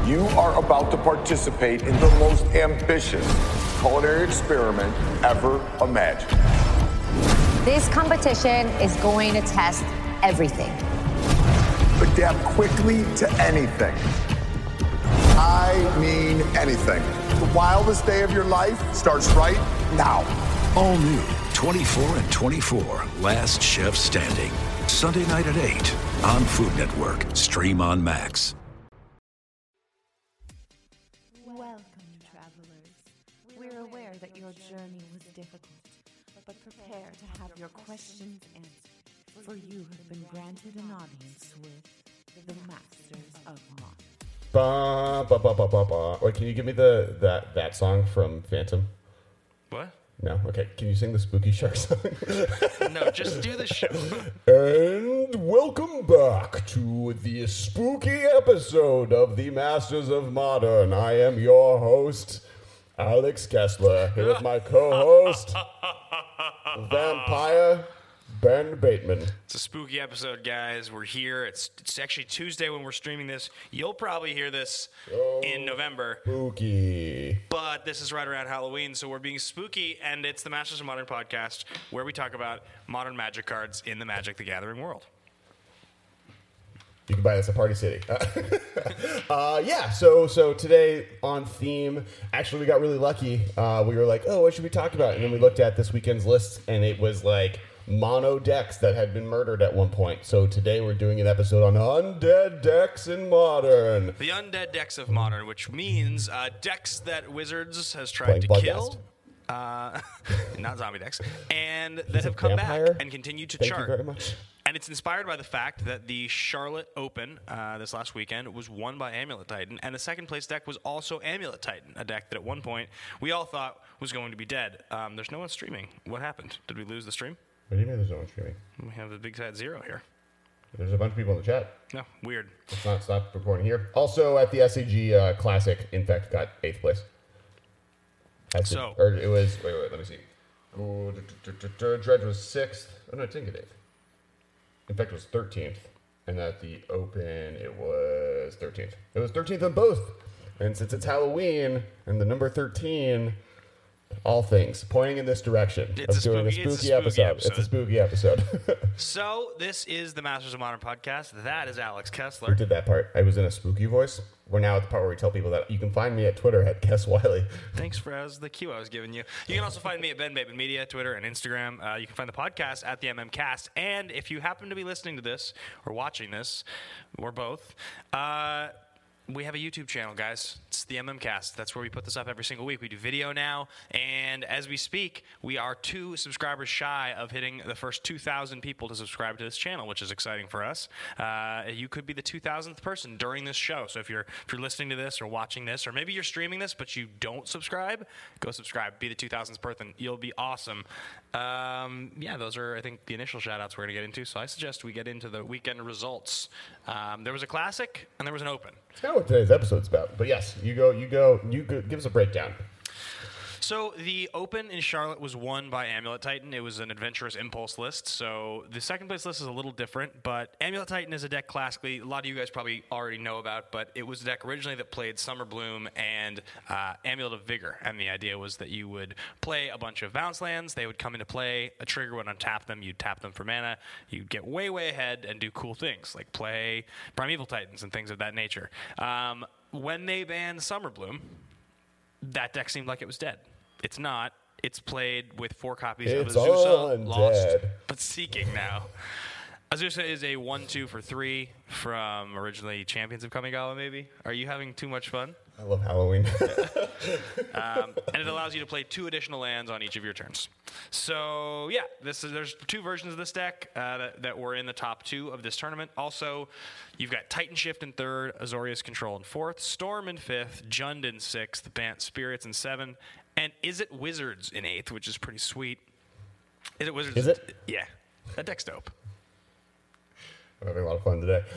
You are about to participate in the most ambitious culinary experiment ever imagined. This competition is going to test everything. Adapt quickly to anything. I mean anything. The wildest day of your life starts right now. All new 24 and 24, Last Chef Standing. Sunday night at 8 on Food Network. Stream on Max. Welcome, travelers. We're aware that your journey was difficult, but prepare to have your questions answered, for you have been granted an audience with the Masters of Modern. Ba, ba, ba, ba, ba, ba. Wait, can you give me that song from Phantom? What? No? Okay. Can you sing the Spooky Shark song? No, just do the show. And welcome back to the spooky episode of the Masters of Modern. I am your host, Alex Kessler, here with my co-host, Vampire Ben Bateman. It's a spooky episode, guys. We're here. It's actually Tuesday when we're streaming this. You'll probably hear this in November. Spooky. But this is right around Halloween, so we're being spooky, and it's the Masters of Modern podcast where we talk about modern magic cards in the Magic the Gathering world. You can buy this at Party City. So today on theme, actually we got really lucky. We were like, oh, what should we talk about? And then we looked at this weekend's list, and it was like mono decks that had been murdered at one point. So today we're doing an episode on undead decks in Modern. The undead decks of Modern, which means decks that Wizards has tried to kill. Not zombie decks. And that have come vampire. back and continue to Thank chart. you very much. And it's inspired by the fact that the Charlotte Open this last weekend was won by Amulet Titan, and the second place deck was also Amulet Titan, a deck that at one point we all thought was going to be dead. There's no one streaming. What happened? Did we lose the stream? What do you mean there's no one streaming? We have a big fat zero here. There's a bunch of people in the chat. No, weird. Let's not stop recording here. Also, at the SCG Classic, Infect got 8th place. It was, wait, let me see. Dredge was 6th. Oh, no, it didn't get 8th. Infect was 13th. And at the Open, it was 13th. It was 13th on both. And since it's Halloween, and the number 13... all things pointing in this direction It's of doing a spooky episode. It's a spooky episode. So this is the Masters of Modern podcast. That is Alex Kessler. Who did that part? I was in a spooky voice. We're now at the part where we tell people that you can find me at Twitter at Kess Wiley. Thanks for the cue I was giving you. You can also find me at Ben Bateman Media, Twitter and Instagram. You can find the podcast at the MMCast. And if you happen to be listening to this or watching this, or both, we have a YouTube channel, guys. It's the MMCast. That's where we put this up every single week. We do video now, and as we speak, we are 2 subscribers shy of hitting the first 2,000 people to subscribe to this channel, which is exciting for us. You could be the 2,000th person during this show. So if you're listening to this or watching this, or maybe you're streaming this but you don't subscribe, go subscribe. Be the 2,000th person. You'll be awesome. Those are, I think, the initial shout-outs we're going to get into. So I suggest we get into the weekend results. There was a Classic and there was an Open. It's kind of what today's episode's about. But yes, you go, give us a breakdown. So the Open in Charlotte was won by Amulet Titan. It was an Adventurous Impulse list. So the second place list is a little different, but Amulet Titan is a deck classically a lot of you guys probably already know about, but it was a deck originally that played Summer Bloom and Amulet of Vigor. And the idea was that you would play a bunch of bounce lands. They would come into play. A trigger would untap them. You'd tap them for mana. You'd get way, way ahead and do cool things like play Primeval Titans and things of that nature. When they banned Summer Bloom, that deck seemed like it was dead. It's not. It's played with 4 copies of Azusa, Lost, but Seeking now. Azusa is a 1/2 for 3 from originally Champions of Kamigawa, maybe. Are you having too much fun? I love Halloween. And it allows you to play 2 additional lands on each of your turns. So, yeah, there's 2 versions of this deck that were in the top 2 of this tournament. Also, you've got Titan Shift in 3rd, Azorius Control in 4th, Storm in 5th, Jund in 6th, Bant Spirits in 7th, and Is It Wizards in 8th, which is pretty sweet. Is It Wizards? Is it? Yeah. That deck's dope. I'm having a lot of fun today.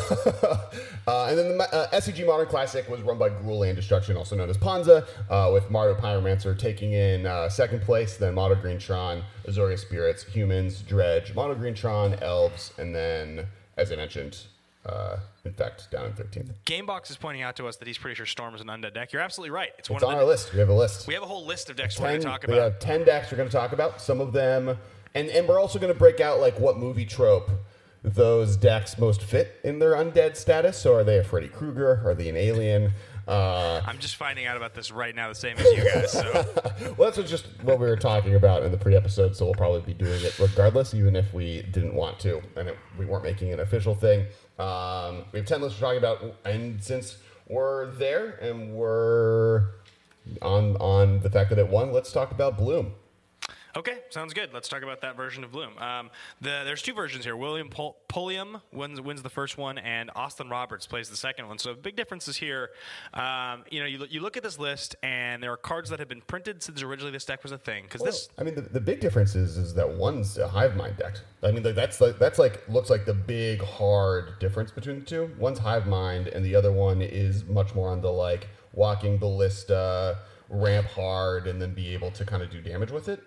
And then the SCG Modern Classic was run by Gruul Land Destruction, also known as Panza, with Mario Pyromancer taking in 2nd place, then Mono Green Tron, Azorius Spirits, Humans, Dredge, Mono Green Tron, Elves, and then, as I mentioned, Infect down in 13th. Gamebox is pointing out to us that he's pretty sure Storm is an undead deck. You're absolutely right. It's on our list. We have a list. We have a whole list of decks we're going to talk about. We have 10 decks we're going to talk about. Some of them, and we're also going to break out like what movie trope those decks most fit in their undead status. So are they a Freddy Krueger? Are they an alien? I'm just finding out about this right now, the same as you guys. So. Well, that's just what we were talking about in the pre-episode, so we'll probably be doing it regardless, even if we didn't want to, and we weren't making an official thing. We have 10 lists we're talking about, and since we're there and we're on the fact that it won, let's talk about Bloom. Okay, sounds good. Let's talk about that version of Bloom. There's two versions here. William Pulliam wins the first one, and Austin Roberts plays the second one. So big differences here. You look at this list, and there are cards that have been printed since originally this deck was a thing. The big difference is that one's a Hive Mind deck. I mean, that's looks like the big hard difference between the two. One's Hive Mind, and the other one is much more on the like walking ballista, ramp hard, and then be able to kind of do damage with it.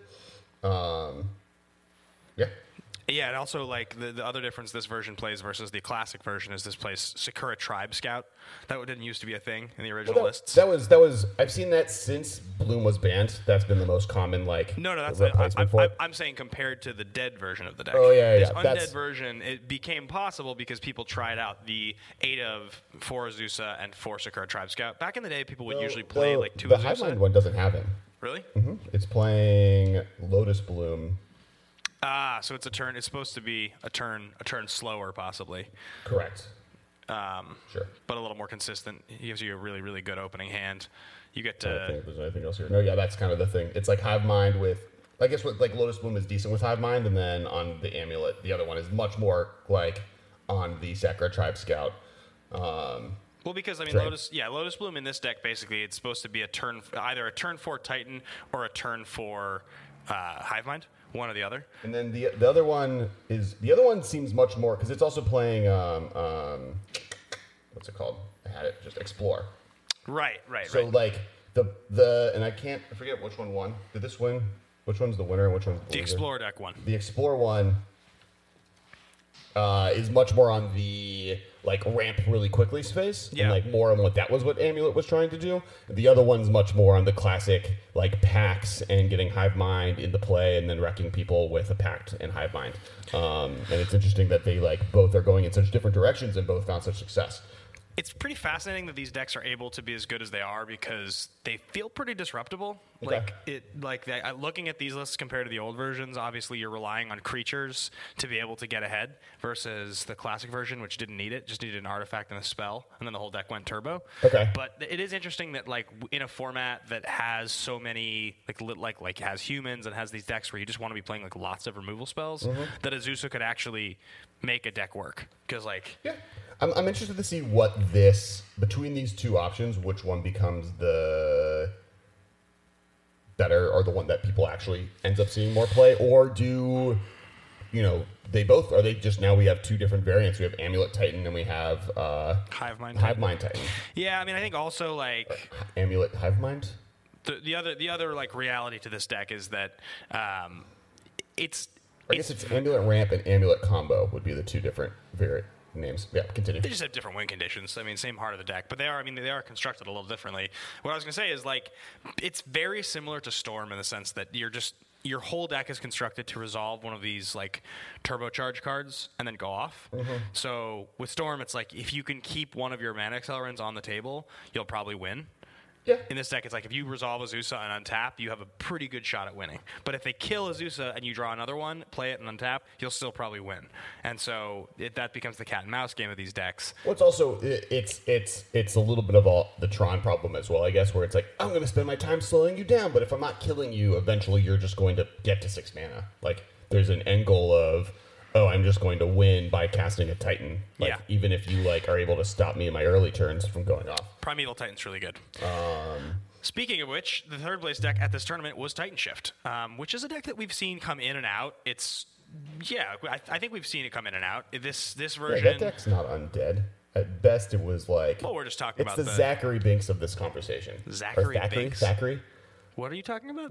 Yeah, and also like the other difference this version plays versus the classic version is this plays Sakura Tribe Scout. That didn't used to be a thing in the original lists. That was I've seen that since Bloom was banned. That's been the most common I'm saying compared to the dead version of the deck. Oh yeah, this undead version, it became possible because people tried out the 8 of 4 Azusa and 4 Sakura Tribe Scout. Back in the day, people would usually play like 2 Azusa. The Hive Mind one doesn't have him. Really? Mm-hmm. It's playing Lotus Bloom. So it's a turn. It's supposed to be a turn slower, possibly. Correct. Sure. But a little more consistent. It gives you a really, really good opening hand. You get to. I don't think there's anything else here. No, yeah, that's kind of the thing. It's like Hive Mind with. I guess what like Lotus Bloom is decent with Hive Mind, and then on the Amulet, the other one is much more like on the Sakura Tribe Scout. Well, because I mean, Lotus Bloom in this deck basically it's supposed to be either a turn 4 Titan or a turn 4 Hive Mind. One or the other. And then the other one seems much more because it's also playing what's it called? I had it just Explore. Right. So like the and I forget which one won. Did this win? Which one's the winner? Which one's the Explore deck won? The Explore one is much more on the like ramp really quickly space, and like more on what Amulet was trying to do. The other one's much more on the classic like packs and getting Hive Mind into play, and then wrecking people with a Pact and Hive Mind. And it's interesting that they like both are going in such different directions and both found such success. It's pretty fascinating that these decks are able to be as good as they are because they feel pretty disruptible. Okay. Looking at these lists compared to the old versions, obviously you're relying on creatures to be able to get ahead versus the classic version, which didn't need it, just needed an artifact and a spell, and then the whole deck went turbo. Okay. But it is interesting that like in a format that has so many like has humans and has these decks where you just want to be playing like lots of removal spells, that Azusa could actually make a deck work because I'm interested to see what between these two options, which one becomes the better or the one that people actually ends up seeing more play, or do are they just now we have two different variants? We have Amulet Titan and we have Hive Mind Titan. Yeah, I mean I think also like Amulet Hive Mind. The other like reality to this deck is that it's. I guess it's Amulet Ramp and Amulet Combo would be the two different names. Yeah, continue. They just have different win conditions. I mean, same heart of the deck, but they are constructed a little differently. What I was going to say is like it's very similar to Storm in the sense that your whole deck is constructed to resolve one of these like turbocharge cards and then go off. So with Storm, it's like if you can keep one of your mana accelerants on the table, you'll probably win. Yeah. In this deck, it's like if you resolve Azusa and untap, you have a pretty good shot at winning. But if they kill Azusa and you draw another one, play it and untap, you'll still probably win. And so that becomes the cat and mouse game of these decks. Well, it's also it's a little bit of the Tron problem as well, I guess, where it's like I'm going to spend my time slowing you down, but if I'm not killing you, eventually you're just going to get to 6 mana. Like there's an end goal of I'm just going to win by casting a Titan. Even if you are able to stop me in my early turns from going off. Primeval Titan's really good. Speaking of which, the third place deck at this tournament was Titan Shift, which is a deck that we've seen come in and out. I think we've seen it come in and out. This version. Yeah, that deck's not undead. At best, it was like. Well, we're just talking about the Zachary Binks of this conversation. Zachary Binks. Zachary. What are you talking about?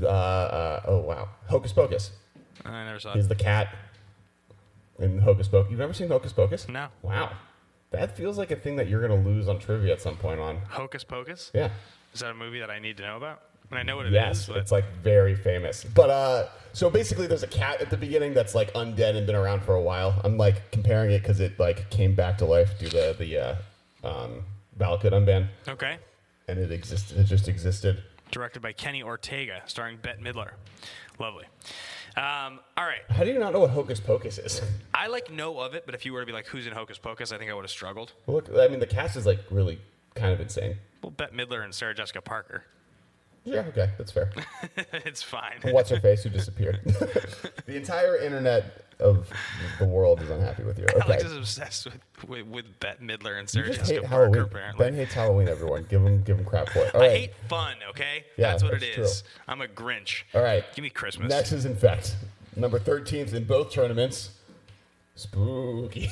Oh wow, Hocus Pocus. I never saw it. He's the cat in Hocus Pocus. You've never seen Hocus Pocus? No. Wow. That feels like a thing that you're going to lose on trivia at some point on. Hocus Pocus? Yeah. Is that a movie that I need to know about? I mean, I know what it is. Yes, it's like very famous. But so basically, there's a cat at the beginning that's like undead and been around for a while. I'm like comparing it because it like came back to life due to the Valakut unban. Okay. And it existed. It just existed. Directed by Kenny Ortega, starring Bette Midler. Lovely. All right. How do you not know what Hocus Pocus is? I like know of it, but if you were to be like, who's in Hocus Pocus, I think I would have struggled. Well, look, I mean, the cast is like really kind of insane. Well, Bette Midler and Sarah Jessica Parker. Yeah, okay, that's fair. It's fine. What's her face who disappeared? The entire internet of the world is unhappy with you. Okay. Alex is obsessed with Bette Midler and Sarah You just Jessica hate Parker, Halloween. apparently. Ben hates Halloween, everyone. Give him crap for it. All I right. hate fun, okay? Yeah, that's what it that's is. true. I'm a Grinch. All right. Give me Christmas. Next is Infect. Number 13th in both tournaments. Spooky.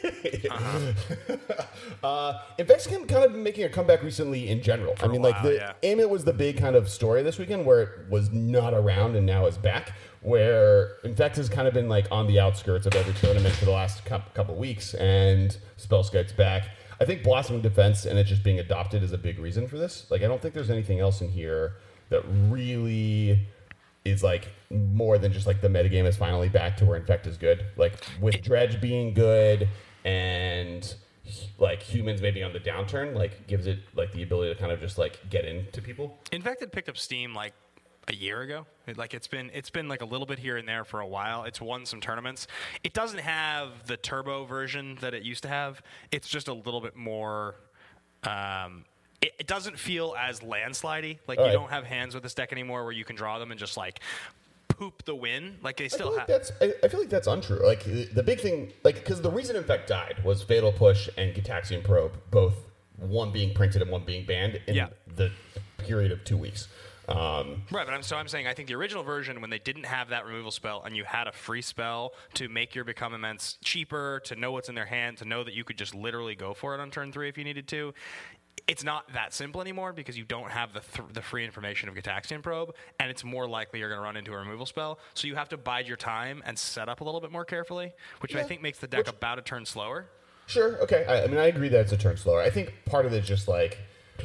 Infect's kind of been making a comeback recently in general. For a while, Aimit was the big kind of story this weekend where it was not around and now is back. Where Infect has kind of been like on the outskirts of every tournament for the last couple weeks, and Spellskyte's back. I think Blossoming Defense and it just being adopted is a big reason for this. Like, I don't think there's anything else in here that really is like more than just like the metagame is finally back to where Infect is good. Like with Dredge being good and like humans maybe on the downturn, like gives it like the ability to kind of just like get into people. Infect had picked up steam like a year ago. It's been like a little bit here and there for a while. It's won some tournaments. It doesn't have the turbo version that it used to have. It's just a little bit more. It doesn't feel as landslidey. Like you don't have hands with this deck anymore where you can draw them and just like poop the win. Like they still have. I feel like that's untrue. Like the big thing, like because the reason Infect died was Fatal Push and Gitaxian Probe, both one being printed and one being banned in the period of 2 weeks. Right, but I'm saying I think the original version, when they didn't have that removal spell and you had a free spell to make your Become Immense cheaper, to know what's in their hand, to know that you could just literally go for it on turn 3 if you needed to, it's not that simple anymore because you don't have the free information of Gitaxian Probe, and it's more likely you're going to run into a removal spell. So you have to bide your time and set up a little bit more carefully, which I think makes the deck about a turn slower. Sure, okay. I mean, I agree that it's a turn slower. I think part of it is just like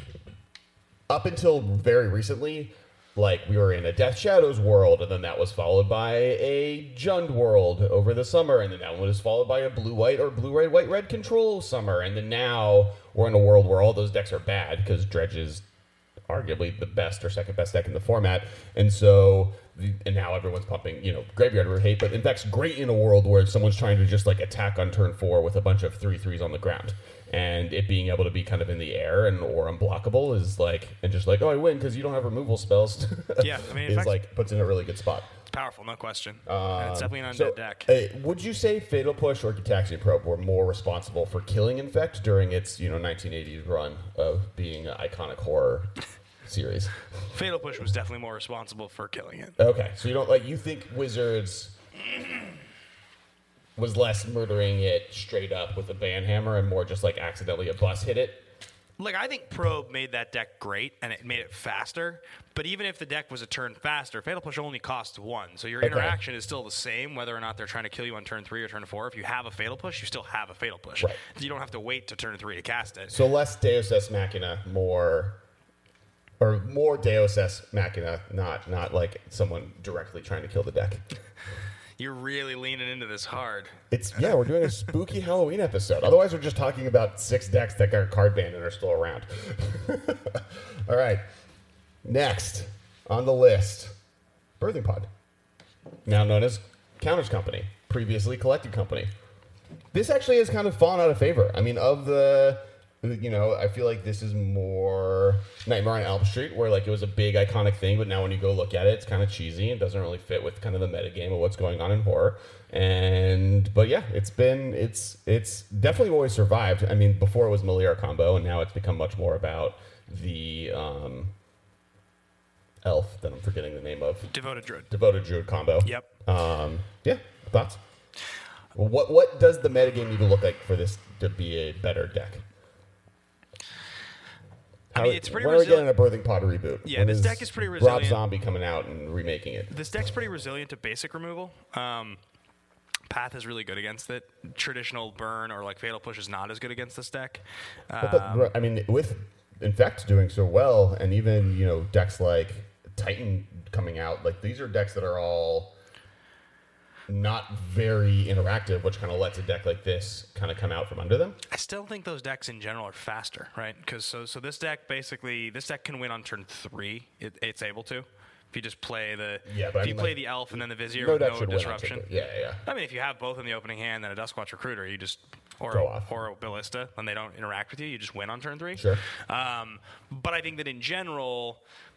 up until very recently, like we were in a Death Shadows world, and then that was followed by a Jund world over the summer, and then that one was followed by a blue-white or blue-red, white-red control summer, and then now we're in a world where all those decks are bad because Dredge is arguably the best or second best deck in the format, and so and now everyone's pumping, Graveyard Root hate, but Infect's great in a world where someone's trying to just like attack on turn 4 with a bunch of 3/3s on the ground. And it being able to be kind of in the air or unblockable is like, and just like, oh, I win because you don't have removal spells. Yeah, I mean, is like puts in a really good spot. It's powerful, no question. And it's definitely an undead deck. Would you say Fatal Push or Gitaxian Probe were more responsible for killing Infect during its 1980s run of being an iconic horror series? Fatal Push was definitely more responsible for killing it. Okay, so you think Wizards was less murdering it straight up with a banhammer and more just like accidentally a bus hit it? Like, I think Probe made that deck great, and it made it faster. But even if the deck was a turn faster, Fatal Push only costs 1. So your interaction is still the same, whether or not they're trying to kill you on turn 3 or turn 4. If you have a Fatal Push, you still have a Fatal Push. Right. You don't have to wait to turn 3 to cast it. So less Deus Ex Machina, more Deus Ex Machina, not like someone directly trying to kill the deck. You're really leaning into this hard. We're doing a spooky Halloween episode. Otherwise, we're just talking about 6 decks that got card banned and are still around. All right. Next on the list, Birthing Pod, now known as Counters Company, previously Collected Company. This actually has kind of fallen out of favor. I mean, of the... I feel like this is more Nightmare on Elm Street, where like it was a big iconic thing, but now when you go look at it, it's kind of cheesy and doesn't really fit with kind of the metagame of what's going on in horror. But yeah, it's definitely always survived. I mean, before it was Melior combo, and now it's become much more about the elf that I'm forgetting the name of. Devoted Druid combo. Yep. Thoughts? What does the metagame need to look like for this to be a better deck? I mean, it's pretty when resilient. When are we getting a Birthing Pod reboot? Yeah, this deck is pretty resilient. Rob Zombie coming out and remaking it. This deck's pretty resilient to basic removal. Path is really good against it. Traditional Burn or like Fatal Push is not as good against this deck. I mean, with Infect doing so well, and even, you know, decks like Titan coming out, like these are decks that are all not very interactive, which kind of lets a deck like this kind of come out from under them. I still think those decks in general are faster, right? Because so this deck can win on turn 3. It's able to. If you just play play the Elf and then the Vizier with no disruption. Yeah. I mean, if you have both in the opening hand and a Duskwatch Recruiter, you just or a Ballista, and they don't interact with you, you just win on turn 3. Sure. But I think that in general,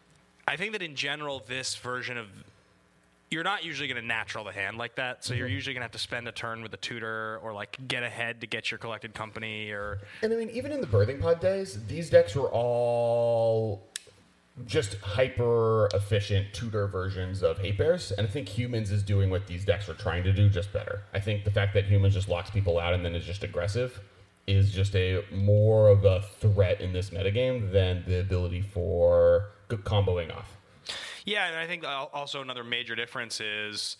this version of you're not usually going to natural the hand like that, so you're usually going to have to spend a turn with a tutor or like get ahead to get your Collected Company or. And I mean, even in the Birthing Pod days, these decks were all just hyper efficient tutor versions of Hate Bears, and I think Humans is doing what these decks are trying to do, just better. I think the fact that Humans just locks people out and then is just aggressive is just a more of a threat in this metagame than the ability for good comboing off. Yeah, and I think also another major difference is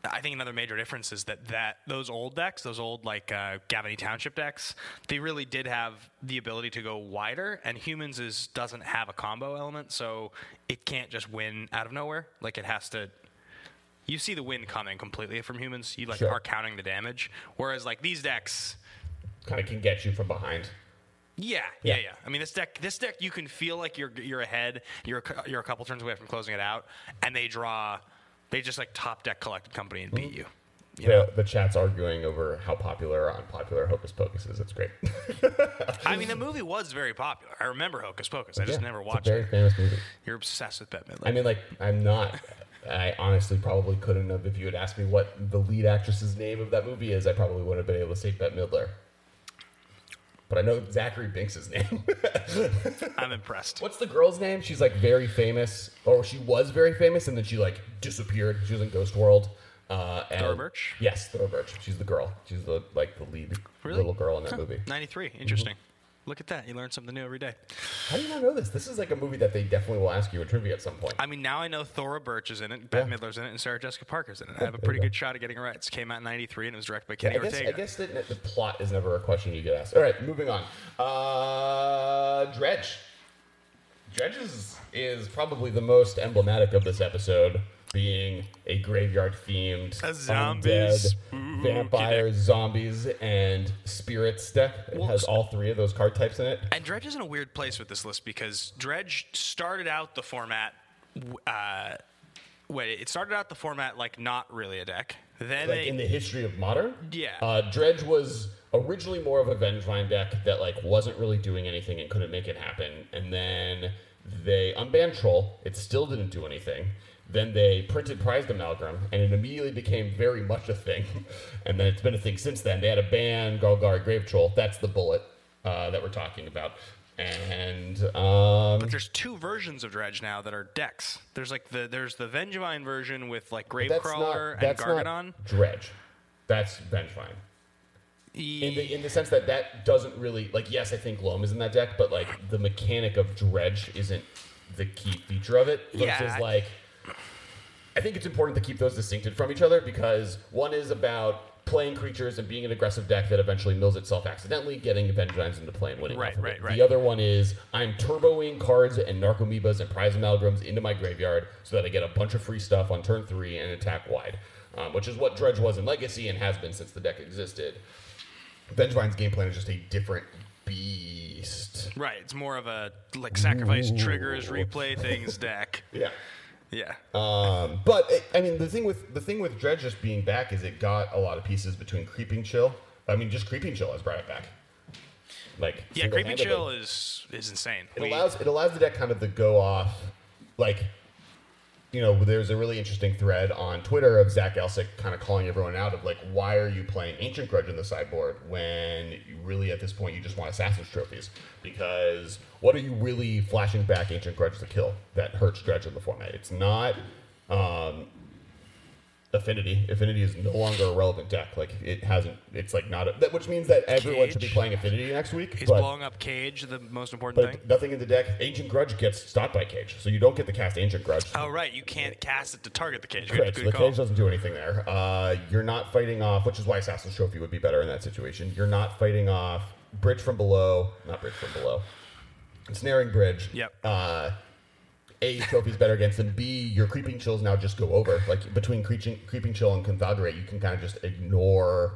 that those old decks, those old like Gavany Township decks, they really did have the ability to go wider, and Humans doesn't have a combo element, so it can't just win out of nowhere. Like it has to. You see the win coming completely from Humans. You are counting the damage, whereas like these decks kind of can get you from behind. Yeah. I mean, this deck, you can feel like you're ahead. You're a couple turns away from closing it out, and they just like top deck Collected Company and beat you. The chat's arguing over how popular or unpopular Hocus Pocus is. It's great. I mean, the movie was very popular. I remember Hocus Pocus. I just never watched it. It's a very famous movie. You're obsessed with Bette Midler. I mean, like, I'm not. I honestly probably couldn't have. If you had asked me what the lead actress's name of that movie is, I probably wouldn't have been able to say Bette Midler. But I know Zachary Binks' name. I'm impressed. What's the girl's name? She's like very famous, or she was very famous, and then she like disappeared. She was in Ghost World. Thora Birch? Yes, Thora Birch. She's the girl. She's the lead little girl in that movie. 93. Interesting. Look at that. You learn something new every day. How do you not know this? This is like a movie that they definitely will ask you in trivia at some point. I mean, now I know Thora Birch is in it, Bette Midler's in it, and Sarah Jessica Parker's in it. I have a pretty good shot at getting it right. It came out in 93, and it was directed by Kenny Ortega. I guess the plot is never a question you get asked. All right, moving on. Dredge. Dredge is probably the most emblematic of this episode, being a graveyard-themed, undead, vampires, zombies, and spirits deck. It has all 3 of those card types in it. And Dredge is in a weird place with this list because Dredge started out the format. It started out the format like not really a deck. Then in the history of Modern, yeah. Dredge was originally more of a Vengevine deck that like wasn't really doing anything and couldn't make it happen. And then they unbanned Troll. It still didn't do anything. Then they printed Prized Amalgam, and it immediately became very much a thing. And then it's been a thing since then. They had a ban, Golgari Grave Troll. That's the bullet that we're talking about. And but there's 2 versions of Dredge now that are decks. There's like there's the Vengevine version with like Gravecrawler and Gargadon. Not Dredge. That's Vengevine. In the sense that doesn't really, like, yes, I think Loam is in that deck, but like the mechanic of Dredge isn't the key feature of it. Versus I think it's important to keep those distincted from each other, because one is about playing creatures and being an aggressive deck that eventually mills itself accidentally, getting Vengevines into play and winning off of it. The other one is I'm turboing cards and Narcomoebas and Prize Amalgams into my graveyard so that I get a bunch of free stuff on turn 3 and attack wide, which is what Dredge was in Legacy and has been since the deck existed. Vengevine's game plan is just a different beast. Right, it's more of a like sacrifice triggers, replay things deck. Yeah. But I mean, the thing with Dredge just being back is it got a lot of pieces between Creeping Chill. I mean, just Creeping Chill has brought it back. Like, yeah, Creeping Chill is insane. It allows the deck kind of to go off, like, you know, there's a really interesting thread on Twitter of Zach Elsick kind of calling everyone out of like, why are you playing Ancient Grudge in the sideboard when you really at this point you just want Assassin's Trophies? Because what are you really flashing back Ancient Grudge to kill that hurts Dredge in the format? It's not Affinity. Affinity is no longer a relevant deck. Like it hasn't. It's like not. Which means that everyone should be playing Affinity next week. Is blowing up Cage the most important thing? Nothing in the deck. Ancient Grudge gets stopped by Cage, so you don't get to cast Ancient Grudge. Oh right, you can't cast it to target the Cage. Correct. So the Cage doesn't do anything there. You're not fighting off, which is why Assassin's Trophy would be better in that situation. You're not fighting off Bridge from Below. Not Bridge from Below. Ensnaring Bridge. Yep. A, trophy's better against them. B, your Creeping Chills now just go over. Like between Creeping Chill and Confederate, you can kind of just ignore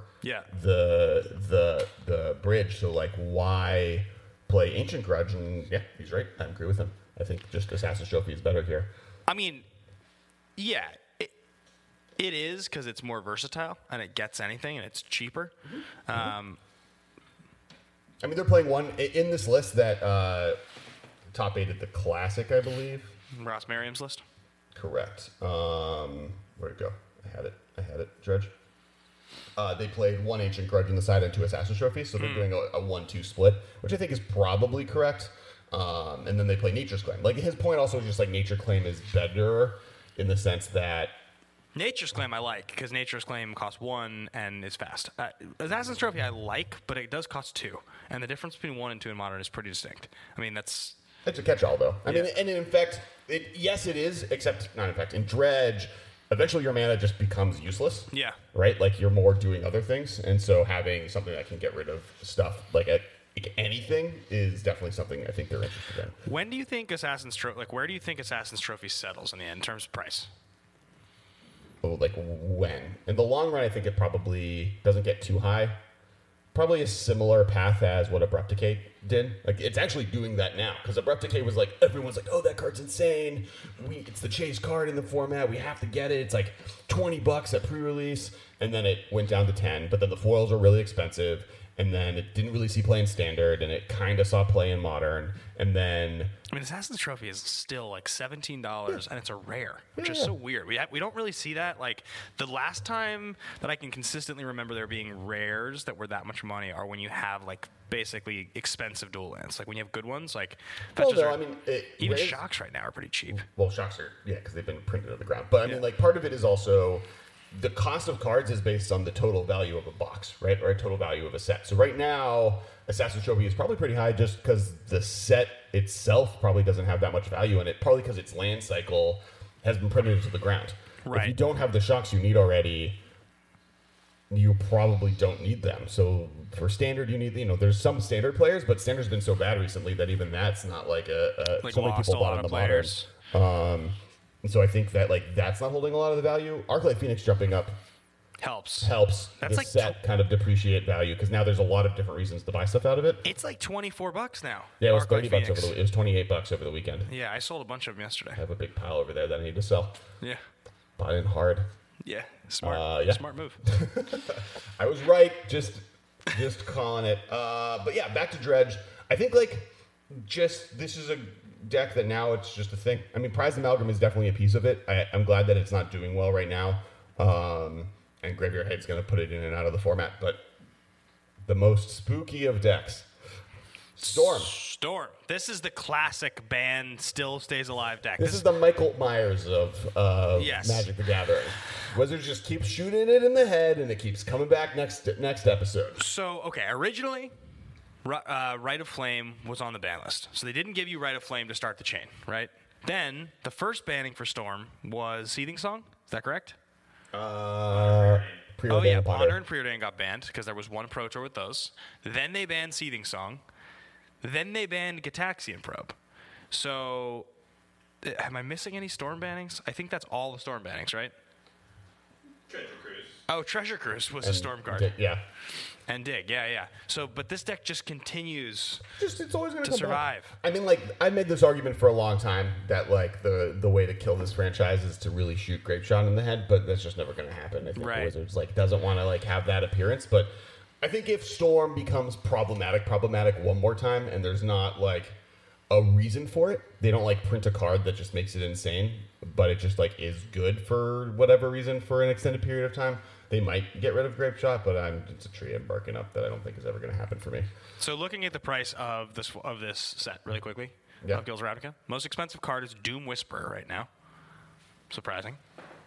the bridge. So like, why play Ancient Grudge? And yeah, he's right. I agree with him. I think just Assassin's Trophy is better here. I mean, yeah, it is because it's more versatile and it gets anything and it's cheaper. I mean, they're playing one in this list that top 8 at the Classic, I believe. Ross Merriam's list? Correct. Where'd it go? I had it, Dredge. They played one Ancient Grudge on the side and 2 Assassin's Trophies, so they're doing a 1-2 split, which I think is probably correct. And then they play Nature's Claim. Like, his point also is just, like, Nature Claim is better in the sense that... Nature's Claim I like, because Nature's Claim costs 1 and is fast. Assassin's Trophy I like, but it does cost 2. And the difference between 1 and 2 in Modern is pretty distinct. I mean, it's a catch-all, though. I mean, and in fact, yes, it is, except not in fact. In Dredge, eventually your mana just becomes useless. Yeah. Right? Like, you're more doing other things. And so having something that can get rid of stuff, like anything, is definitely something I think they're interested in. When do you think Assassin's Trophy, like, where do you think Assassin's Trophy settles in the end in terms of price? Oh, like, when? In the long run, I think it probably doesn't get too high. Probably a similar path as what Abrupt Decay did. Like, it's actually doing that now. Because Abrupt Decay was like, everyone's like, oh, that card's insane. It's the chase card in the format. We have to get it. It's like $20 at pre-release. And then it went down to 10. But then the foils are really expensive. And then it didn't really see play in Standard. And it kind of saw play in Modern. And then... I mean, Assassin's Trophy is still like $17, and it's a rare, which is so weird. We don't really see that. Like, the last time that I can consistently remember there being rares that were that much money are when you have, like, basically expensive dual lands. Like, when you have good ones, like... even Shocks right now are pretty cheap. Well, Shocks are, because they've been printed on the ground. But, I mean, like, part of it is also... The cost of cards is based on the total value of a box, right? Or a total value of a set. So right now, Assassin's Trophy is probably pretty high just because the set itself probably doesn't have that much value in it, probably because its land cycle has been printed into the ground. Right. If you don't have the Shocks you need already, you probably don't need them. So for Standard, you need, there's some Standard players, but Standard's been so bad recently that even that's not like like so many people bought on the players. Modern. And so I think that, like, that's not holding a lot of the value. Arclight Phoenix jumping up helps. That's the like set kind of depreciate value because now there's a lot of different reasons to buy stuff out of it. It's like $24 now. Yeah, it was $30 it was $28 over the weekend. Yeah, I sold a bunch of them yesterday. I have a big pile over there that I need to sell. Yeah. Bought in hard. Yeah, smart. Smart move. I was right. Just calling it. But yeah, back to Dredge. I think this is a deck that now it's just a thing. I mean, Prized Amalgam is definitely a piece of it. I'm glad that it's not doing well right now. And Graveyard Head's going to put it in and out of the format. But the most spooky of decks, Storm. This is the classic ban still stays alive deck. This is the Michael Myers of Magic the Gathering. Wizards just keep shooting it in the head, and it keeps coming back next episode. So, okay, originally... Rite of Flame was on the ban list. So they didn't give you Rite of Flame to start the chain, right? Then the first banning for Storm was Seething Song. Is that correct? Ponder and Preordain got banned because there was one Pro Tour with those. Then they banned Seething Song. Then they banned Gitaxian Probe. So am I missing any Storm bannings? I think that's all the Storm bannings, right? Treasure Cruise. Oh, Treasure Cruise was a Storm card. Yeah. And Dig, yeah. So, but this deck just continues it's always going to survive. I mean, like, I made this argument for a long time that, like, the way to kill this franchise is to really shoot Grapeshot in the head, but that's just never going to happen. I think the Wizards, doesn't want to, have that appearance. But I think if Storm becomes problematic one more time, and there's not, a reason for it, they don't, print a card that just makes it insane, but it just, is good for whatever reason for an extended period of time, they might get rid of Grapeshot, but it's a tree I'm barking up that I don't think is ever going to happen for me. So looking at the price of this set really quickly, of Gil's Ravnica, most expensive card is Doom Whisperer right now. Surprising.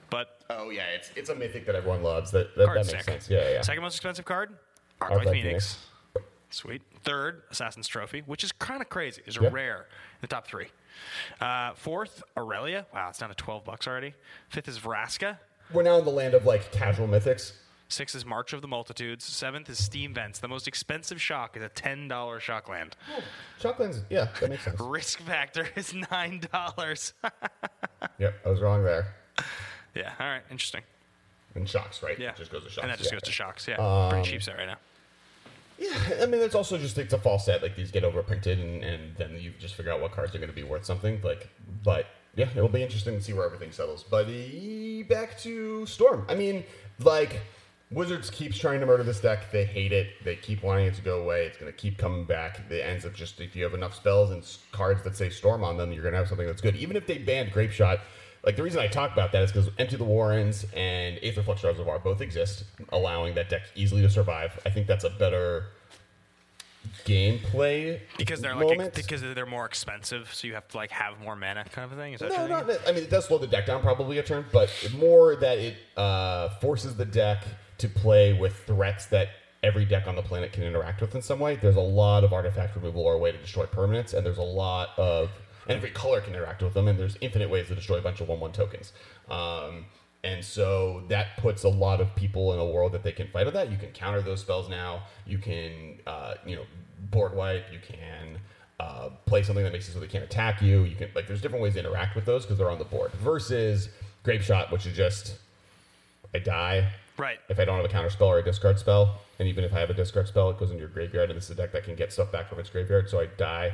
But oh yeah, it's a mythic that everyone loves. That makes sick. sense. Yeah. Second most expensive card, Arclight Arclight Phoenix. Phoenix. Sweet. Third, Assassin's Trophy, which is kind of crazy. It's a Yep. rare in the top 3. Fourth, Aurelia. Wow, it's down to $12 already. Fifth is Vraska. We're now in the land of like casual mythics. Sixth is March of the Multitudes. Seventh is Steam Vents. The most expensive shock is a $10 shock land. Shocklands, yeah, that makes sense. Risk factor is $9. Yep, I was wrong there. Yeah, all right, interesting. And shocks, right? Yeah. It just goes to shocks. And that just goes to shocks, yeah. Pretty cheap set right now. Yeah, I mean, it's also just, it's a false set. Like, these get overprinted, and then you just figure out what cards are going to be worth something. But, yeah, it'll be interesting to see where everything settles. But back to Storm. I mean, like, Wizards keeps trying to murder this deck. They hate it. They keep wanting it to go away. It's going to keep coming back. It ends up just, if you have enough spells and cards that say Storm on them, you're going to have something that's good. Even if they banned Grape Shot, like, the reason I talk about that is because Empty the Warrens and Aetherflux Reservoir both exist, allowing that deck easily to survive. I think that's a better gameplay because they're moment. because they're more expensive, so you have to like have more mana, kind of thing. Is that No, not that. I mean, it does slow the deck down probably a turn, but more that it forces the deck to play with threats that every deck on the planet can interact with in some way. There's a lot of artifact removal or a way to destroy permanents, and there's a lot of... And every color can interact with them, and there's infinite ways to destroy a bunch of 1/1 tokens. And so that puts a lot of people in a world that they can fight with that. You can counter those spells now. You can, board wipe. You can play something that makes it so they can't attack you. You can, like, there's different ways to interact with those because they're on the board. Versus Grape Shot, which is just, I die. Right. If I don't have a counter spell or a discard spell, and even if I have a discard spell, it goes into your graveyard, and this is a deck that can get stuff back from its graveyard, so I die.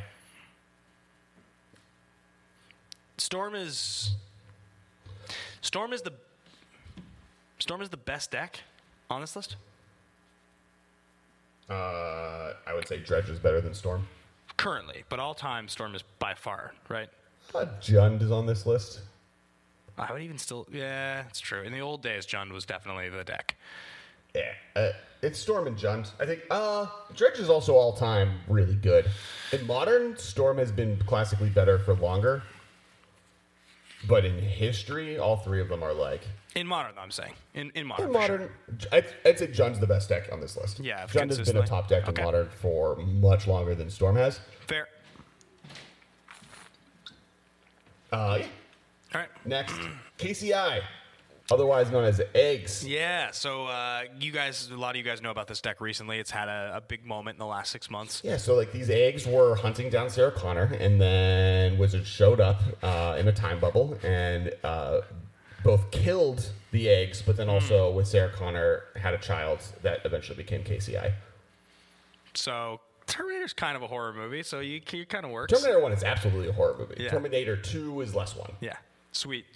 Storm is the best deck on this list. I would say Dredge is better than Storm. Currently, but all time Storm is by far, right? Jund is on this list. I would even still, yeah, it's true. In the old days, Jund was definitely the deck. Yeah, it's Storm and Jund. I think Dredge is also all time really good. In Modern, Storm has been classically better for longer. But in history, all three of them are like... In Modern, I'm saying. In Modern. In Modern, sure. I'd say Jund's the best deck on this list. Yeah, Jund has been a top deck in Modern for much longer than Storm has. Fair. Yeah. All right. Next, KCI, otherwise known as Eggs. Yeah, so a lot of you guys know about this deck recently. It's had a big moment in the last 6 months. Yeah, so like these Eggs were hunting down Sarah Connor, and then Wizards showed up in a time bubble and both killed the Eggs, but then also with Sarah Connor had a child that eventually became KCI. So Terminator's kind of a horror movie, so you kind of works. Terminator 1 is absolutely a horror movie. Yeah. Terminator 2 is less one. Yeah. Sweet.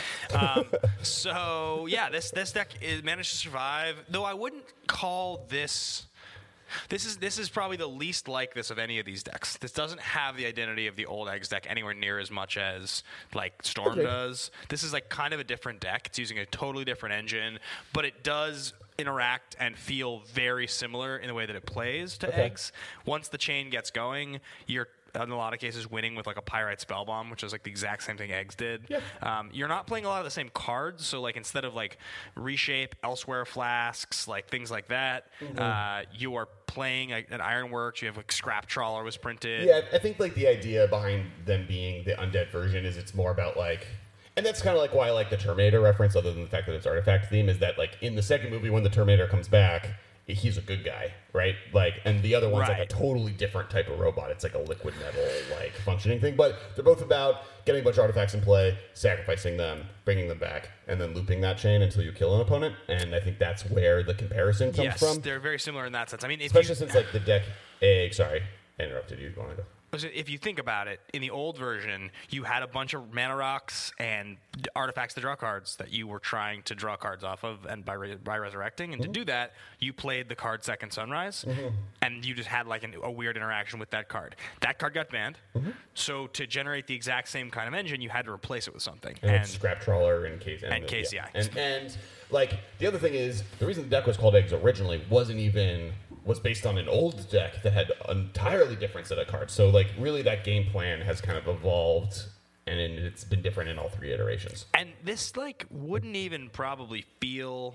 So yeah, this deck managed to survive. Though I wouldn't call this. This is probably the least like this of any of these decks. This doesn't have the identity of the old Eggs deck anywhere near as much as like Storm does. This is like kind of a different deck. It's using a totally different engine, but it does interact and feel very similar in the way that it plays to Eggs. Once the chain gets going, you're in a lot of cases winning with like a Pyrite Spellbomb, which is like the exact same thing Eggs did. Yeah. You're not playing a lot of the same cards, so like instead of like Reshape, Elsewhere Flasks, like things like that, you are playing an Ironworks. You have like Scrap Trawler was printed. Yeah, I think like the idea behind them being the undead version is it's more about like, and that's kind of like why I like the Terminator reference, other than the fact that it's artifact theme, is that like in the second movie when the Terminator comes back, he's a good guy, right? Like, and the other one's like a totally different type of robot. It's like a liquid metal, like, functioning thing. But they're both about getting a bunch of artifacts in play, sacrificing them, bringing them back, and then looping that chain until you kill an opponent. And I think that's where the comparison comes from. Yes, they're very similar in that sense. I mean, especially since, like, the deck... sorry, I interrupted you. Go on, go. If you think about it, in the old version, you had a bunch of mana rocks and artifacts to draw cards that you were trying to draw cards off of, and by resurrecting. And to do that, you played the card Second Sunrise, and you just had like a weird interaction with that card. That card got banned, so to generate the exact same kind of engine, you had to replace it with something. And Scrap Trawler and KCI. KCI. And like the other thing is, the reason the deck was called Eggs originally was based on an old deck that had an entirely different set of cards. So like really that game plan has kind of evolved and it's been different in all 3 iterations. And this wouldn't even probably feel.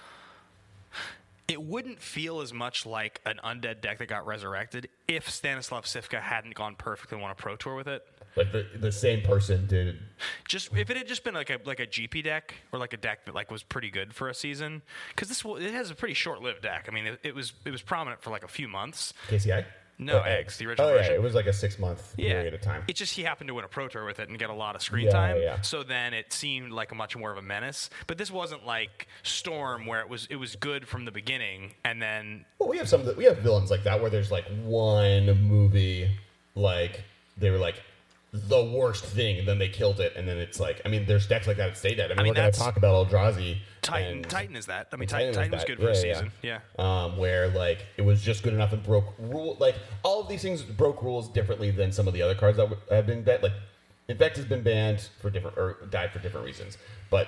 It wouldn't feel as much like an undead deck that got resurrected if Stanislav Sivka hadn't gone perfect and won a Pro Tour with it. Like the same person did. Just if it had just been like a GP deck or like a deck that was pretty good for a season, because it has a pretty short-lived deck. I mean, it was prominent for a few months. KCI? No, Eggs, the original version. It was like a 6-month period of time. It's just he happened to win a Pro Tour with it and get a lot of screen time. Yeah. So then it seemed like a much more of a menace. But this wasn't like Storm, where it was good from the beginning, and then. Well, we have we have villains like that where there's one movie, they were the worst thing, and then they killed it, and then it's there's decks like that at Stay Dead. I mean we're going to talk about Eldrazi. Titan is that. I mean, Titan was good for a season. Yeah. Where it was just good enough and broke rule. All of these things broke rules differently than some of the other cards that have been banned. Infect has been banned for different or died for different reasons, but